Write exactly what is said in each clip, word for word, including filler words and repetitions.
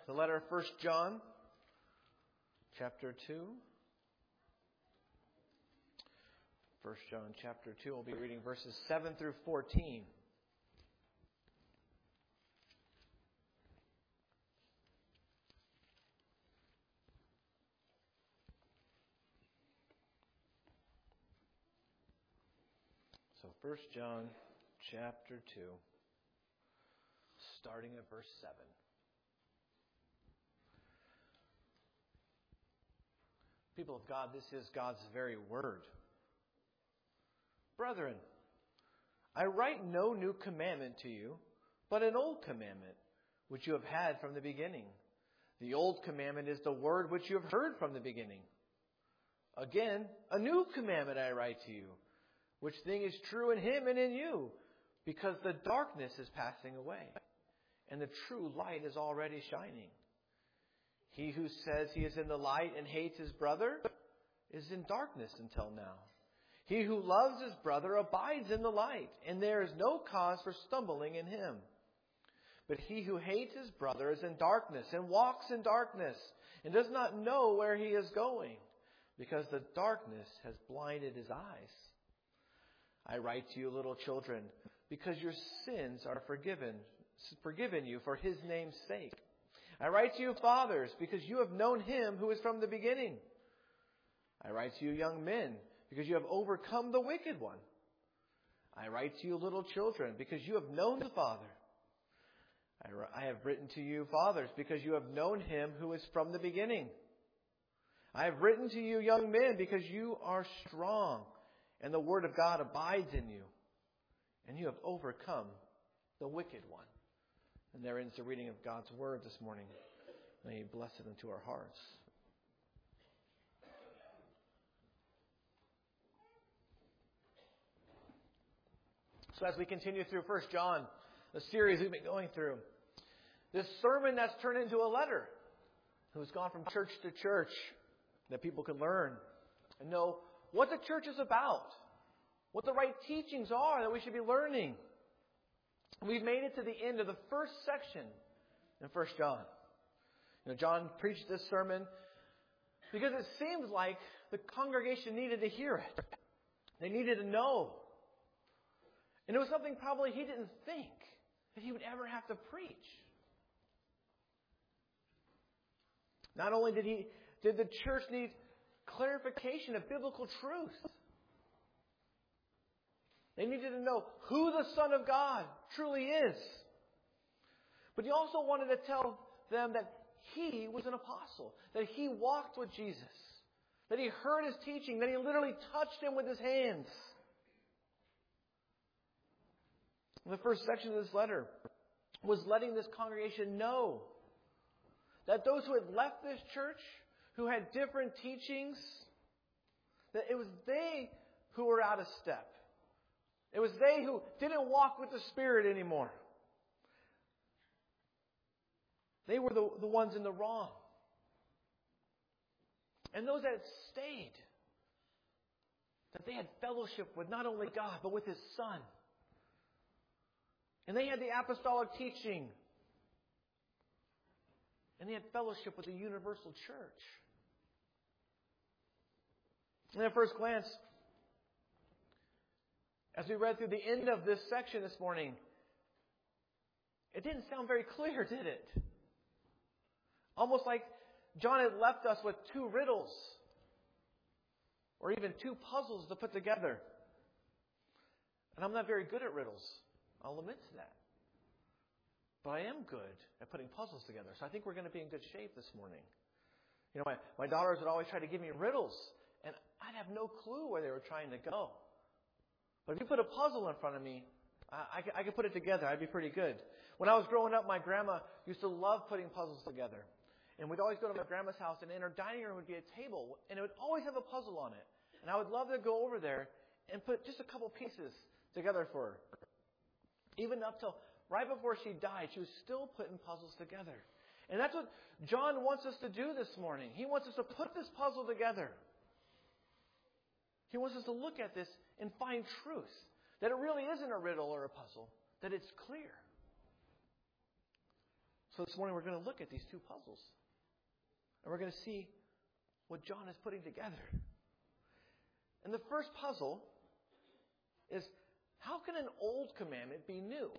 The letter of First John, chapter two. First John, chapter two. We'll be reading verses seven through fourteen. So First John, chapter two, starting at verse seven. People of God, this is God's very word. Brethren, I write no new commandment to you, but an old commandment, which you have had from the beginning. The old commandment is the word which you have heard from the beginning. Again, a new commandment I write to you, which thing is true in him and in you, because the darkness is passing away, and the true light is already shining. He who says he is in the light and hates his brother is in darkness until now. He who loves his brother abides in the light, and there is no cause for stumbling in him. But he who hates his brother is in darkness and walks in darkness and does not know where he is going, because the darkness has blinded his eyes. I write to you, little children, because your sins are forgiven, forgiven you for his name's sake. I write to you, fathers, because you have known him who is from the beginning. I write to you, young men, because you have overcome the wicked one. I write to you, little children, because you have known the Father. I have written to you, fathers, because you have known him who is from the beginning. I have written to you, young men, because you are strong, and the word of God abides in you, and you have overcome the wicked one. And there ends the reading of God's word this morning. May He bless it into our hearts. So as we continue through First John, the series we've been going through, this sermon that's turned into a letter, who's gone from church to church, that people can learn and know what the church is about, what the right teachings are that we should be learning. We've made it to the end of the first section in First John. You know, John preached this sermon because it seems like the congregation needed to hear it. They needed to know. And it was something probably he didn't think that he would ever have to preach. Not only did he did the church need clarification of biblical truth, they needed to know who the Son of God truly is. But he also wanted to tell them that he was an apostle, that he walked with Jesus, that he heard his teaching, that he literally touched him with his hands. And the first section of this letter was letting this congregation know that those who had left this church, who had different teachings, that it was they who were out of step. It was they who didn't walk with the Spirit anymore. They were the, the ones in the wrong. And those that had stayed, that they had fellowship with not only God, but with His Son. And they had the apostolic teaching. And they had fellowship with the universal church. And at first glance, as we read through the end of this section this morning, it didn't sound very clear, did it? Almost like John had left us with two riddles, or even two puzzles to put together. And I'm not very good at riddles. I'll admit to that. But I am good at putting puzzles together. So I think we're going to be in good shape this morning. You know, my, my daughters would always try to give me riddles, and I'd have no clue where they were trying to go. But if you put a puzzle in front of me, I, I, I could put it together. I'd be pretty good. When I was growing up, my grandma used to love putting puzzles together. And we'd always go to my grandma's house, and in her dining room would be a table, and it would always have a puzzle on it. And I would love to go over there and put just a couple pieces together for her. Even up till right before she died, she was still putting puzzles together. And that's what John wants us to do this morning. He wants us to put this puzzle together. He wants us to look at this and find truth. That it really isn't a riddle or a puzzle. That it's clear. So this morning we're going to look at these two puzzles. And we're going to see what John is putting together. And the first puzzle is, how can an old commandment be new?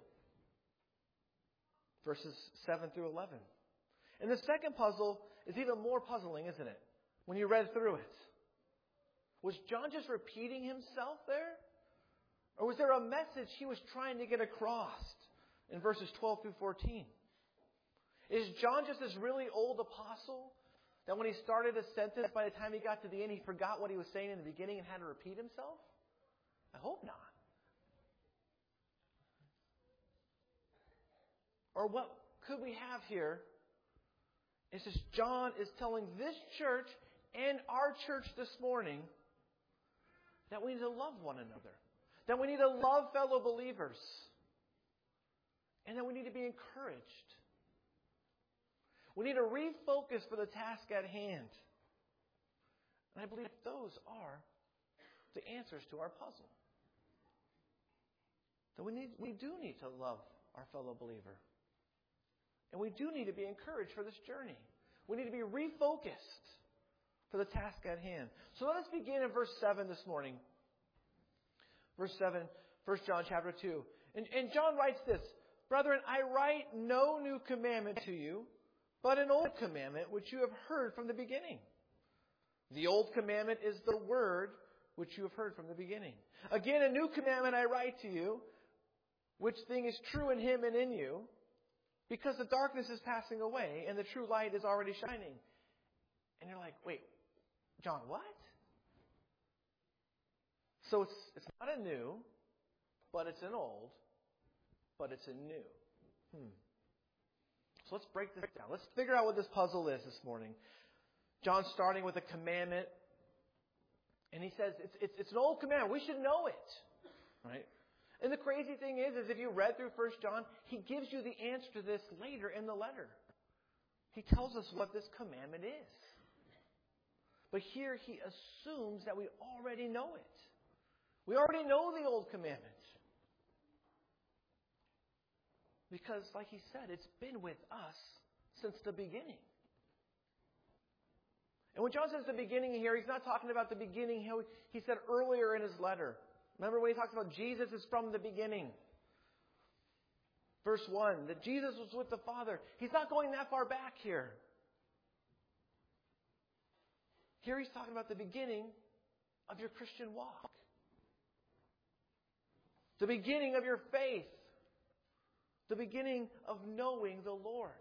Verses seven through eleven. And the second puzzle is even more puzzling, isn't it? When you read through it. Was John just repeating himself there? Or was there a message he was trying to get across in verses twelve through fourteen? Is John just this really old apostle that when he started a sentence, by the time he got to the end, he forgot what he was saying in the beginning and had to repeat himself? I hope not. Or what could we have here is this: John is telling this church and our church this morning that we need to love one another. That we need to love fellow believers. And that we need to be encouraged. We need to refocus for the task at hand. And I believe those are the answers to our puzzle. That we need, we do need to love our fellow believer. And we do need to be encouraged for this journey. We need to be refocused for the task at hand. So let us begin in verse seven this morning. Verse seven, First John chapter two. And, and John writes this: Brethren, I write no new commandment to you, but an old commandment which you have heard from the beginning. The old commandment is the word which you have heard from the beginning. Again, a new commandment I write to you, which thing is true in him and in you, because the darkness is passing away and the true light is already shining. And you're like, wait, John, what? So it's it's not a new, but it's an old, but it's a new. Hmm. So let's break this down. Let's figure out what this puzzle is this morning. John's starting with a commandment, and he says it's it's, it's an old commandment. We should know it, right? And the crazy thing is, is if you read through First John, he gives you the answer to this later in the letter. He tells us what this commandment is. But here he assumes that we already know it. We already know the old commandment. Because, like he said, it's been with us since the beginning. And when John says the beginning here, he's not talking about the beginning he said earlier in his letter. Remember when he talks about Jesus is from the beginning. Verse one, that Jesus was with the Father. He's not going that far back here. Here he's talking about the beginning of your Christian walk. The beginning of your faith. The beginning of knowing the Lord.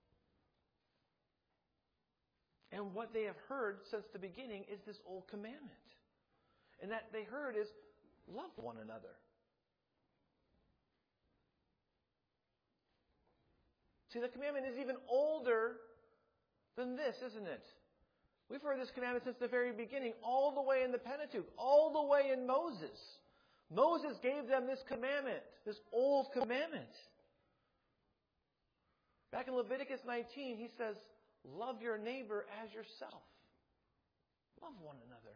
And what they have heard since the beginning is this old commandment. And that they heard is, love one another. See, the commandment is even older than this, isn't it? We've heard this commandment since the very beginning, all the way in the Pentateuch, all the way in Moses. Moses gave them this commandment, this old commandment. Back in Leviticus nineteen, he says, love your neighbor as yourself. Love one another.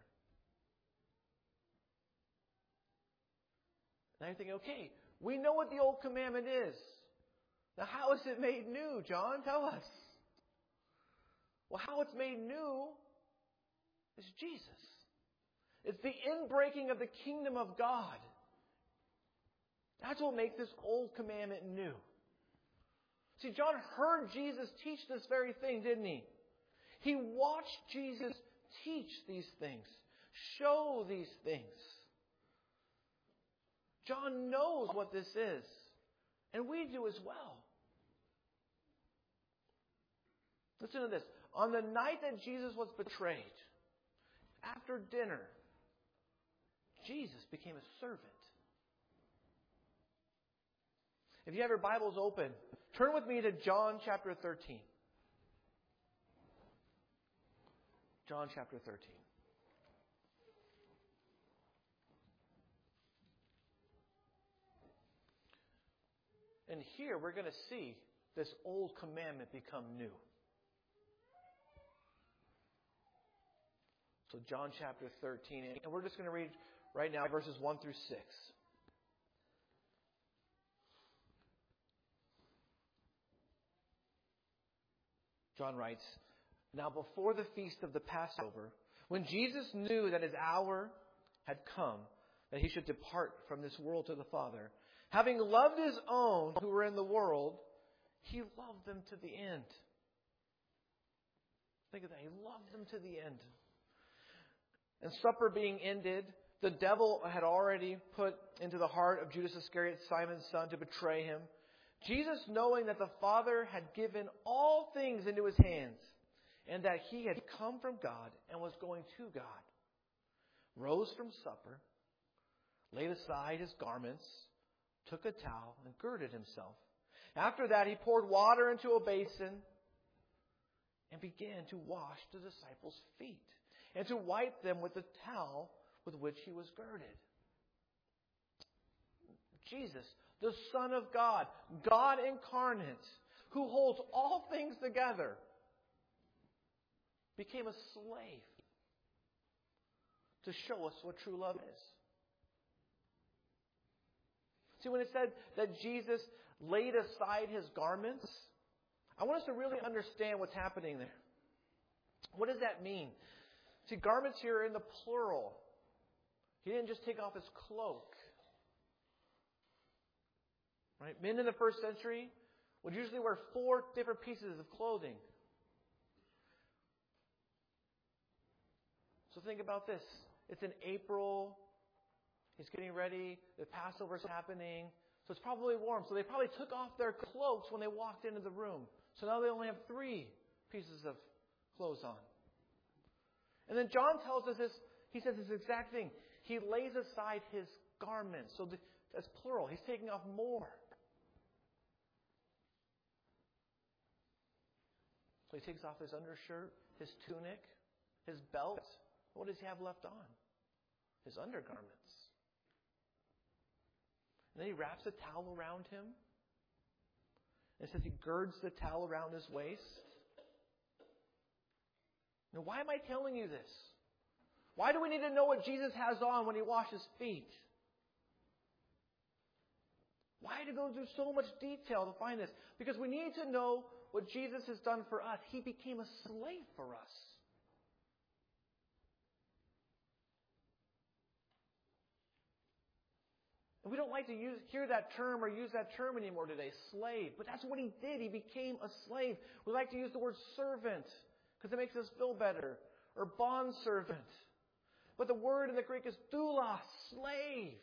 Now you're thinking, okay, we know what the old commandment is. Now how is it made new, John? Tell us. Well, how it's made new is Jesus. It's the inbreaking of the kingdom of God. That's what makes this old commandment new. See, John heard Jesus teach this very thing, didn't he? He watched Jesus teach these things, show these things. John knows what this is, and we do as well. Listen to this. On the night that Jesus was betrayed, after dinner, Jesus became a servant. If you have your Bibles open, turn with me to John chapter thirteen. John chapter thirteen. And here we're going to see this old commandment become new. So John chapter thirteen, and we're just going to read right now verses one through six. John writes, "Now before the feast of the Passover, when Jesus knew that his hour had come, that he should depart from this world to the Father, having loved his own who were in the world, he loved them to the end." Think of that. He loved them to the end. And supper being ended, the devil had already put into the heart of Judas Iscariot, Simon's son, to betray him. Jesus, knowing that the Father had given all things into his hands, and that he had come from God and was going to God, rose from supper, laid aside his garments, took a towel, and girded himself. After that, he poured water into a basin and began to wash the disciples' feet and to wipe them with the towel with which he was girded. Jesus, the Son of God, God incarnate, who holds all things together, became a slave to show us what true love is. See, when it said that Jesus laid aside his garments, I want us to really understand what's happening there. What does that mean? See, garments here are in the plural. He didn't just take off his cloak. Right? Men in the first century would usually wear four different pieces of clothing. So think about this. It's in April. He's getting ready. The Passover's happening. So it's probably warm. So they probably took off their cloaks when they walked into the room. So now they only have three pieces of clothes on. And then John tells us this. He says this exact thing. He lays aside his garments. So that's plural. He's taking off more. So he takes off his undershirt, his tunic, his belt. What does he have left on? His undergarments. And then he wraps a towel around him. And it says he girds the towel around his waist. Now, why am I telling you this? Why do we need to know what Jesus has on when he washes feet? Why to go through so much detail to find this? Because we need to know what Jesus has done for us. He became a slave for us. And we don't like to use, hear that term or use that term anymore today, slave. But that's what he did. He became a slave. We like to use the word servant because it makes us feel better. Or bondservant. But the word in the Greek is doulos, slave.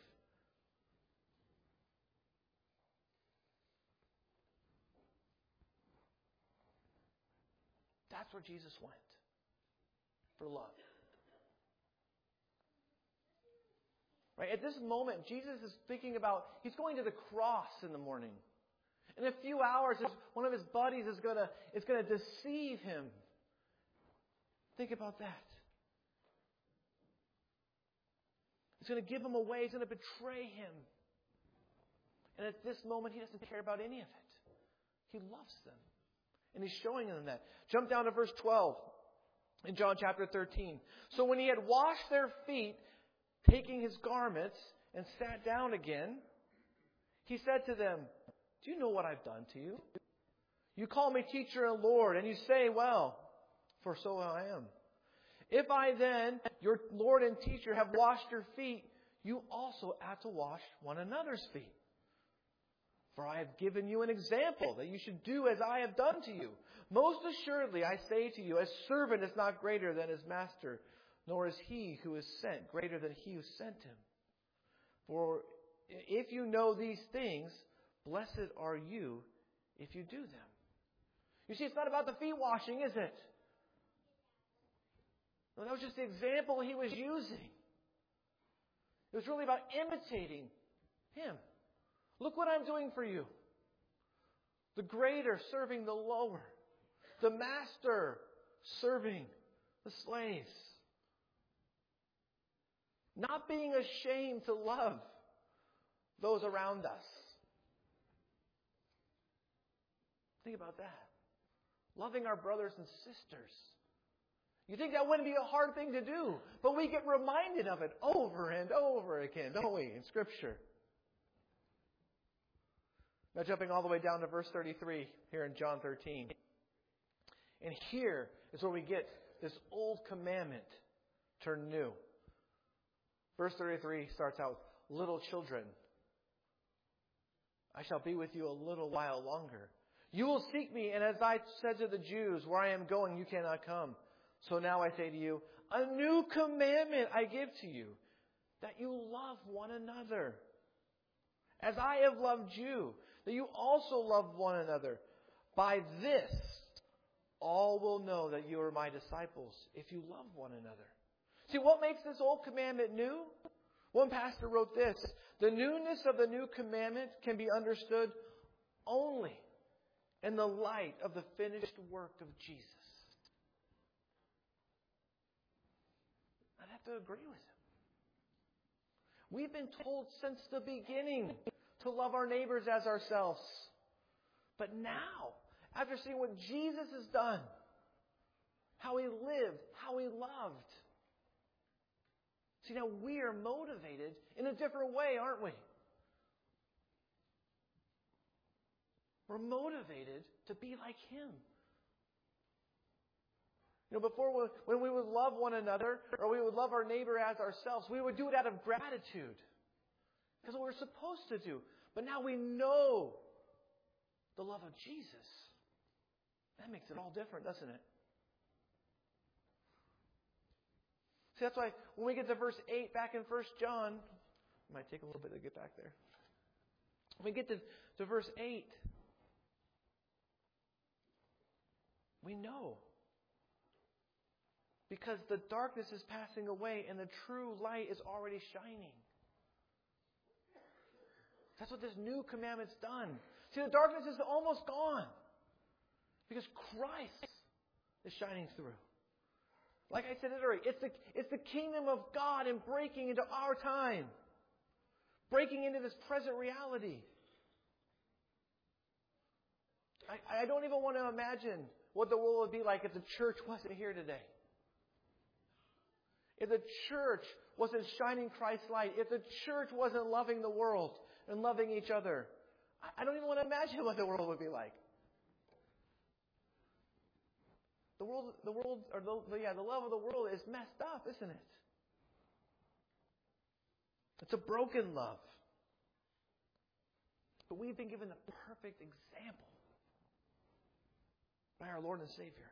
That's where Jesus went. For love. Right? At this moment, Jesus is thinking about, he's going to the cross in the morning. In a few hours, one of his buddies is going to, is going to deceive him. Think about that. He's going to give him away. He's going to betray him. And at this moment, he doesn't care about any of it. He loves them. And he's showing them that. Jump down to verse twelve in John chapter thirteen. So when he had washed their feet, taking his garments, and sat down again, he said to them, "Do you know what I've done to you? You call me teacher and Lord, and you say, well, for so I am. If I then, your Lord and teacher, have washed your feet, you also ought to wash one another's feet. For I have given you an example that you should do as I have done to you. Most assuredly, I say to you, a servant is not greater than his master, nor is he who is sent greater than he who sent him. For if you know these things, blessed are you if you do them." You see, it's not about the feet washing, is it? No, that was just the example he was using. It was really about imitating him. Look what I'm doing for you. The greater serving the lower. The master serving the slaves. Not being ashamed to love those around us. Think about that. Loving our brothers and sisters. You think that wouldn't be a hard thing to do, but we get reminded of it over and over again, don't we, in Scripture? Now jumping all the way down to verse thirty-three here in John thirteen. And here is where we get this old commandment turned new. Verse thirty-three starts out, little children, I shall be with you a little while longer. You will seek me, and as I said to the Jews, where I am going, you cannot come. So now I say to you, a new commandment I give to you, that you love one another. As I have loved you, that you also love one another. By this, all will know that you are my disciples, if you love one another. See, what makes this old commandment new? One pastor wrote this, the newness of the new commandment can be understood only in the light of the finished work of Jesus. I'd have to agree with him. We've been told since the beginning to love our neighbors as ourselves. But now, after seeing what Jesus has done, how He lived, how He loved, see, now we are motivated in a different way, aren't we? We're motivated to be like Him. You know, before we, when we would love one another, or we would love our neighbor as ourselves, we would do it out of gratitude. Because what we're supposed to do. But now we know the love of Jesus. That makes it all different, doesn't it? See, that's why when we get to verse eight back in First John, it might take a little bit to get back there. When we get to, to verse eight, we know. Because the darkness is passing away and the true light is already shining. That's what this new commandment's done. See, the darkness is almost gone. Because Christ is shining through. Like I said earlier, it's the, it's the kingdom of God and breaking into our time. Breaking into this present reality. I, I don't even want to imagine what the world would be like if the church wasn't here today. If the church wasn't shining Christ's light. If the church wasn't loving the world and loving each other. I, I don't even want to imagine what the world would be like. The world, the world, or the, yeah, the love of the world is messed up, isn't it? It's a broken love. But we've been given the perfect example by our Lord and Savior.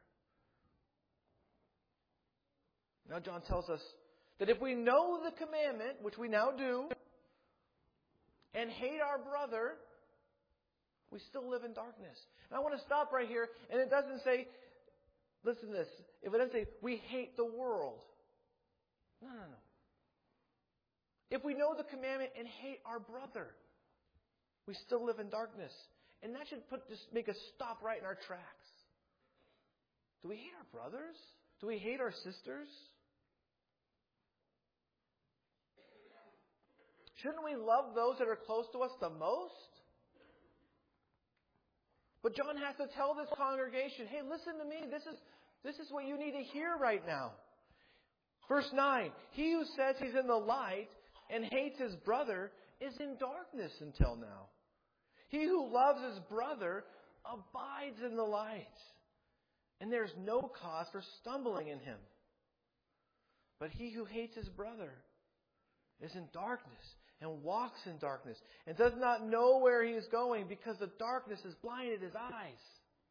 Now John tells us that if we know the commandment, which we now do, and hate our brother, we still live in darkness. And I want to stop right here, and it doesn't say, listen to this, if it doesn't say, we hate the world. No, no, no. If we know the commandment and hate our brother, we still live in darkness. And that should put just make us stop right in our tracks. Do we hate our brothers? Do we hate our sisters? Shouldn't we love those that are close to us the most? But John has to tell this congregation, hey, listen to me. This is, this is what you need to hear right now. Verse nine, he who says he's in the light and hates his brother is in darkness until now. He who loves his brother abides in the light, and there's no cause for stumbling in him. But he who hates his brother is in darkness and walks in darkness and does not know where he is going because the darkness has blinded his eyes.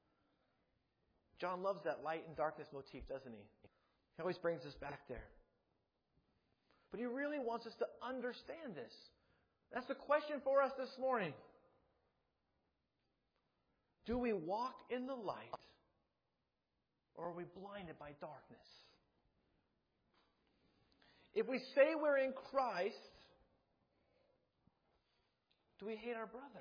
John loves that light and darkness motif, doesn't he? He always brings us back there. But he really wants us to understand this. That's the question for us this morning. Do we walk in the light, or are we blinded by darkness? If we say we're in Christ, do we hate our brother?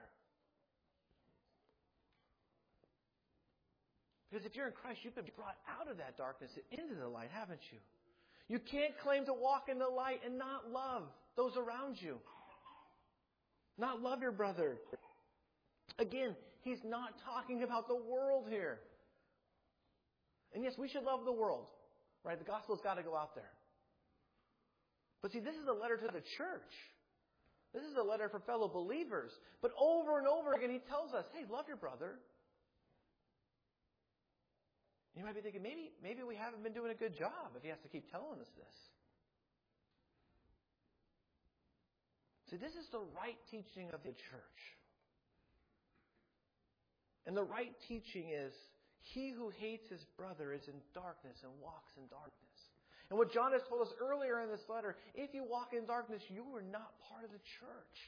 Because if you're in Christ, you've been brought out of that darkness and into the light, haven't you? You can't claim to walk in the light and not love those around you. Not love your brother. Again, he's not talking about the world here. And yes, we should love the world. Right? The gospel's got to go out there. But see, this is a letter to the church. This is a letter for fellow believers. But over and over again, he tells us, hey, love your brother. You might be thinking, maybe, maybe we haven't been doing a good job if he has to keep telling us this. See, this is the right teaching of the church. And the right teaching is, he who hates his brother is in darkness and walks in darkness. And what John has told us earlier in this letter, if you walk in darkness, you are not part of the church.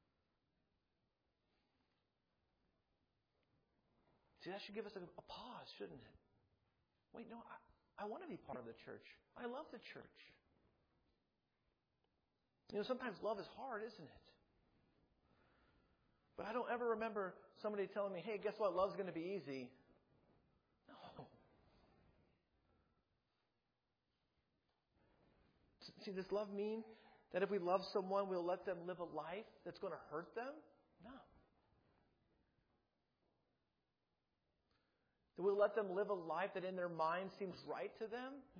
See, that should give us a, a pause, shouldn't it? Wait, no, I, I want to be part of the church. I love the church. You know, sometimes love is hard, isn't it? But I don't ever remember somebody telling me, hey, guess what? Love's going to be easy. No. See, does love mean that if we love someone, we'll let them live a life that's going to hurt them? No. That we'll let them live a life that in their mind seems right to them? No.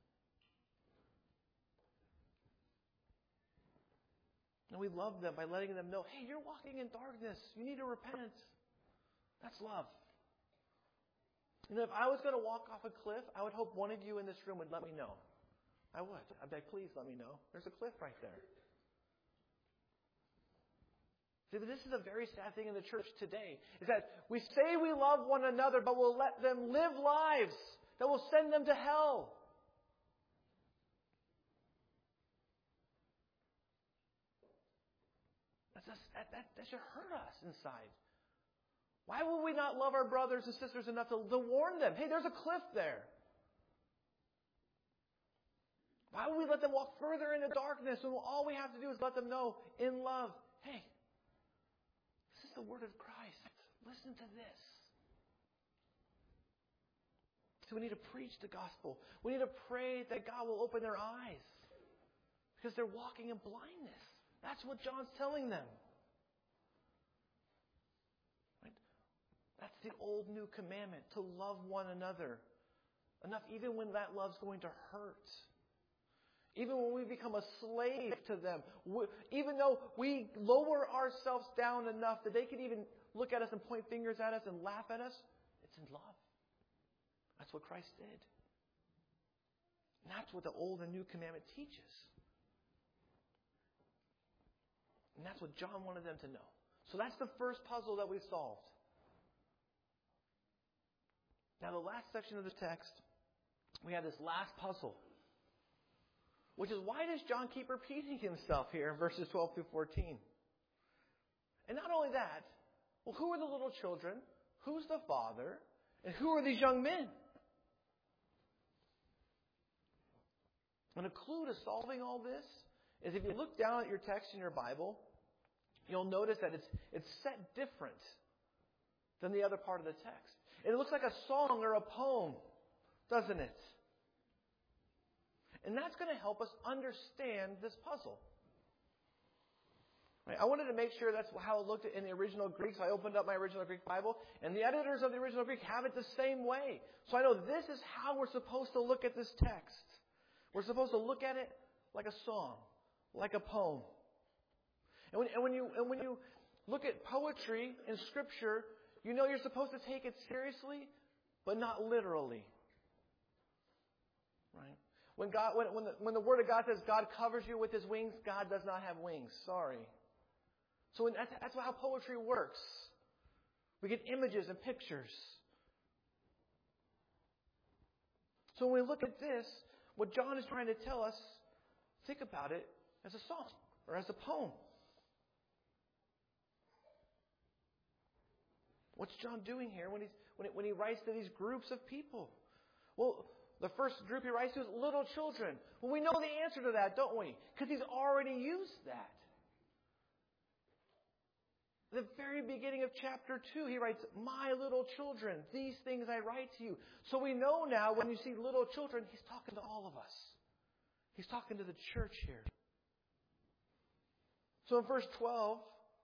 And we love them by letting them know, hey, you're walking in darkness. You need to repent. That's love. You know, if I was going to walk off a cliff, I would hope one of you in this room would let me know. I would. I'd be like, please let me know. There's a cliff right there. See, but this is a very sad thing in the church today, is that we say we love one another, but we'll let them live lives that will send them to hell. That's just, that, that, that should hurt us inside. Why will we not love our brothers and sisters enough to, to warn them? Hey, there's a cliff there. Why would we let them walk further into darkness when all we have to do is let them know in love, hey, this is the word of Christ. Listen to this. So we need to preach the gospel. We need to pray that God will open their eyes because they're walking in blindness. That's what John's telling them. Right? That's the old new commandment, to love one another. Enough even when that love's going to hurt. Even when we become a slave to them. Even though we lower ourselves down enough that they can even look at us and point fingers at us and laugh at us, it's in love. That's what Christ did. And that's what the old and new commandment teaches. And that's what John wanted them to know. So that's the first puzzle that we solved. Now the last section of the text, we have this last puzzle. Which is, why does John keep repeating himself here in verses twelve through fourteen? And not only that, well, who are the little children? Who's the father? And who are these young men? And a clue to solving all this is if you look down at your text in your Bible, you'll notice that it's it's set different than the other part of the text. It looks like a song or a poem, doesn't it? And that's going to help us understand this puzzle. Right? I wanted to make sure that's how it looked in the original Greek, so I opened up my original Greek Bible, and the editors of the original Greek have it the same way. So I know this is how we're supposed to look at this text. We're supposed to look at it like a song, like a poem. And when, and when you and when you look at poetry in Scripture, you know you're supposed to take it seriously, but not literally. Right? When God, when, when, the, when the Word of God says God covers you with His wings, God does not have wings. Sorry. So when, that's, that's how poetry works. We get images and pictures. So when we look at this, what John is trying to tell us, think about it as a song or as a poem. What's John doing here when, he's, when, it, when he writes to these groups of people? Well, the first group he writes to is little children. Well, we know the answer to that, don't we? Because he's already used that. The very beginning of chapter two, he writes, my little children, these things I write to you. So we know now when you see little children, he's talking to all of us. He's talking to the church here. So in verse twelve,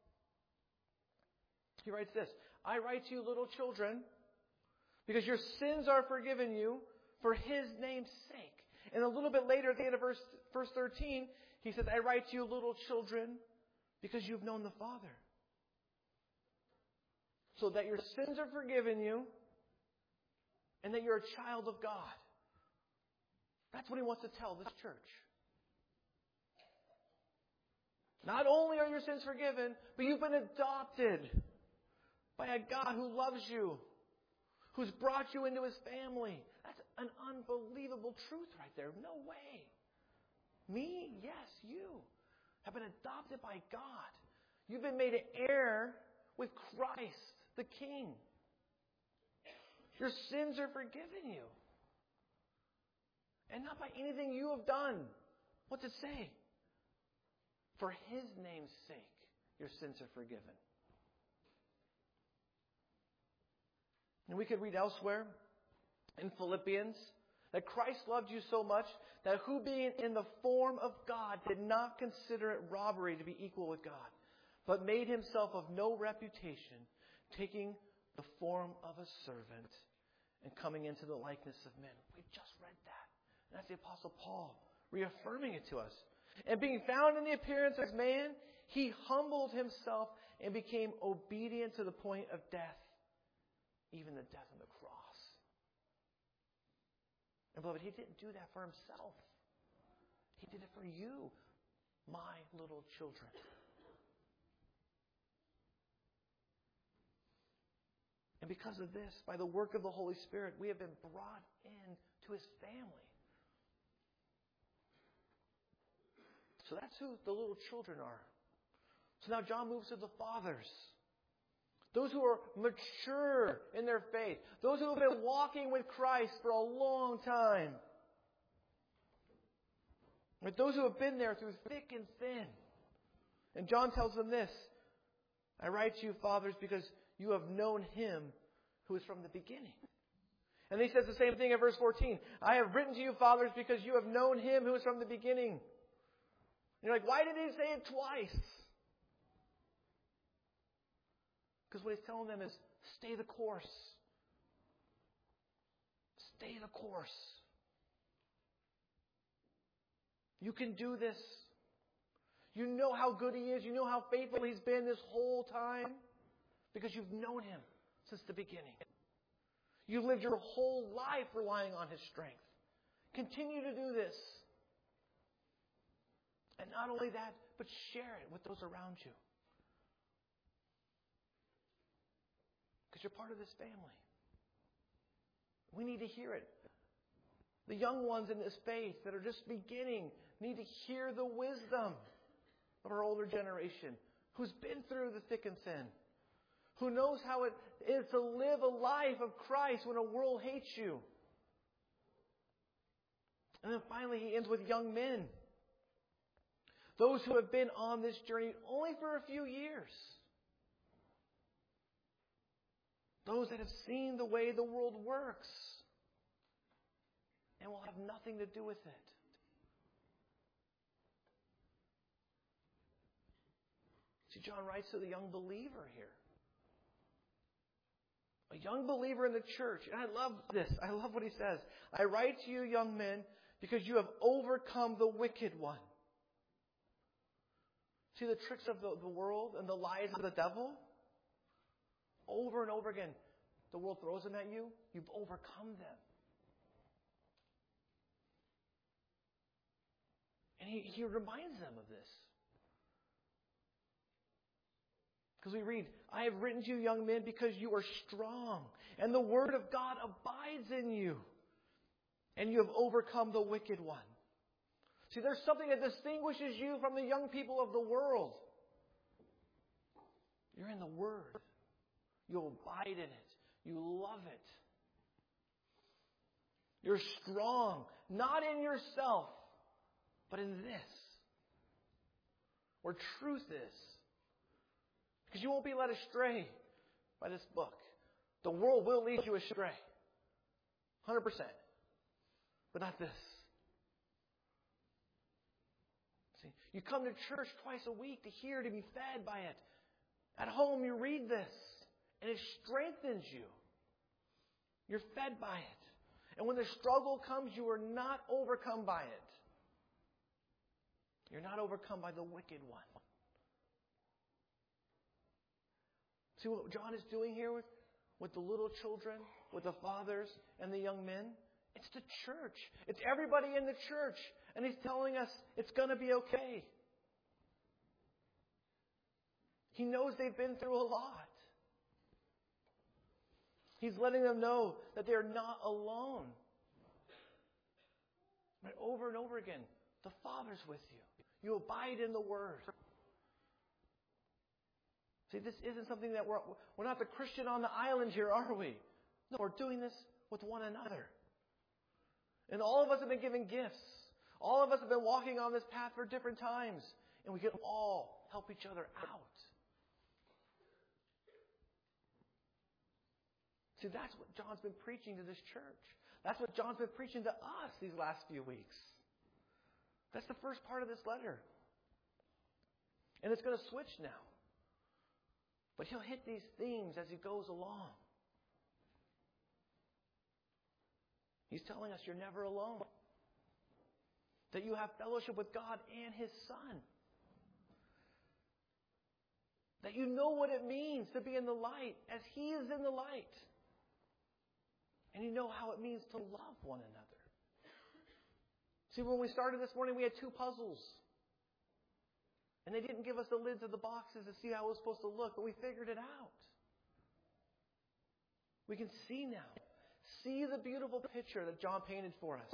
he writes this, I write to you, little children, because your sins are forgiven you, for His name's sake. And a little bit later at the end of verse, verse thirteen, he says, I write to you, little children, because you've known the Father. So that your sins are forgiven you, and that you're a child of God. That's what he wants to tell this church. Not only are your sins forgiven, but you've been adopted by a God who loves you, who's brought you into his family. That's an unbelievable truth right there. No way. Me? Yes, you have been adopted by God. You've been made an heir with Christ, the King. Your sins are forgiven you. And not by anything you have done. What's it say? For his name's sake, your sins are forgiven. And we could read elsewhere in Philippians that Christ loved you so much that who being in the form of God did not consider it robbery to be equal with God, but made himself of no reputation, taking the form of a servant and coming into the likeness of men. We just read that. And that's the Apostle Paul reaffirming it to us. And being found in the appearance of man, he humbled himself and became obedient to the point of death, even the death on the cross. And beloved, he didn't do that for himself. He did it for you, my little children. And because of this, by the work of the Holy Spirit, we have been brought in to his family. So that's who the little children are. So now John moves to the fathers. Those who are mature in their faith. Those who have been walking with Christ for a long time. But those who have been there through thick and thin. And John tells them this. I write to you, fathers, because you have known him who is from the beginning. And he says the same thing in verse fourteen. I have written to you, fathers, because you have known him who is from the beginning. You're like, why did he say it twice? Because what he's telling them is, stay the course. Stay the course. You can do this. You know how good he is. You know how faithful he's been this whole time. Because you've known him since the beginning. You've lived your whole life relying on his strength. Continue to do this. And not only that, but share it with those around you. Because you're part of this family. We need to hear it. The young ones in this faith that are just beginning need to hear the wisdom of our older generation who's been through the thick and thin, who knows how it is to live a life of Christ when a world hates you. And then finally he ends with young men. Those who have been on this journey only for a few years. Those that have seen the way the world works and will have nothing to do with it. See, John writes to the young believer here. A young believer in the church. And I love this. I love what he says. I write to you, young men, because you have overcome the wicked one. See the tricks of the, the world and the lies of the devil? Over and over again, the world throws them at you. You've overcome them. And he, he reminds them of this. Because we read, I have written to you, young men, because you are strong, and the word of God abides in you, and you have overcome the wicked one. See, there's something that distinguishes you from the young people of the world. You're in the Word. You abide in it. You love it. You're strong, not in yourself, but in this, where truth is. Because you won't be led astray by this book. The world will lead you astray. one hundred percent. But not this. See, you come to church twice a week to hear, to be fed by it. At home you read this, and it strengthens you. You're fed by it. And when the struggle comes, you are not overcome by it. You're not overcome by the wicked one. See what John is doing here with, with the little children, with the fathers and the young men? It's the church. It's everybody in the church. And He's telling us it's going to be okay. He knows they've been through a lot. He's letting them know that they're not alone. But over and over again, the Father's with you. You abide in the Word. See, this isn't something that we're, we're not the Christian on the island here, are we? No, we're doing this with one another. And all of us have been given gifts. All of us have been walking on this path for different times. And we can all help each other out. See, that's what John's been preaching to this church. That's what John's been preaching to us these last few weeks. That's the first part of this letter. And it's going to switch now. But he'll hit these themes as he goes along. He's telling us you're never alone. That you have fellowship with God and His Son. That you know what it means to be in the light as He is in the light. And you know how it means to love one another. See, when we started this morning, we had two puzzles. And they didn't give us the lids of the boxes to see how it was supposed to look, but we figured it out. We can see now. See the beautiful picture that John painted for us.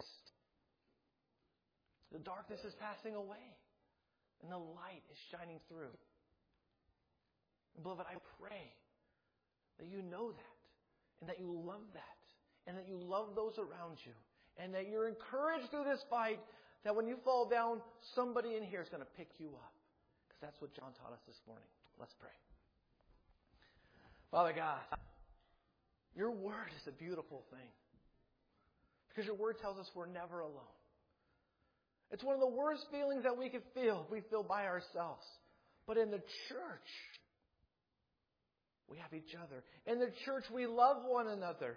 The darkness is passing away, and the light is shining through. And beloved, I pray that you know that, and that you love that, and that you love those around you, and that you're encouraged through this fight that when you fall down, somebody in here is going to pick you up. Because that's what John taught us this morning. Let's pray. Father God, your word is a beautiful thing. Because your word tells us we're never alone. It's one of the worst feelings that we could feel if we feel by ourselves. But in the church, we have each other. In the church, we love one another.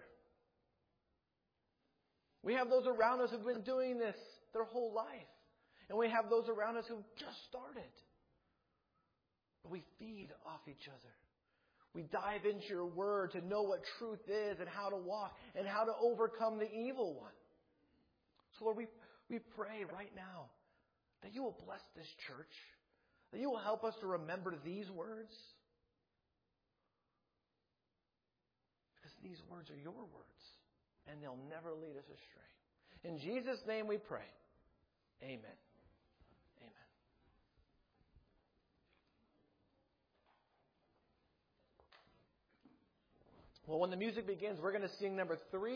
We have those around us who've been doing this their whole life. And we have those around us who've just started. But we feed off each other. We dive into your word to know what truth is and how to walk and how to overcome the evil one. So Lord, we, we pray right now that you will bless this church. That you will help us to remember these words. Because these words are your words. And they'll never lead us astray. In Jesus' name we pray. Amen. Amen. Well, when the music begins, we're going to sing number three.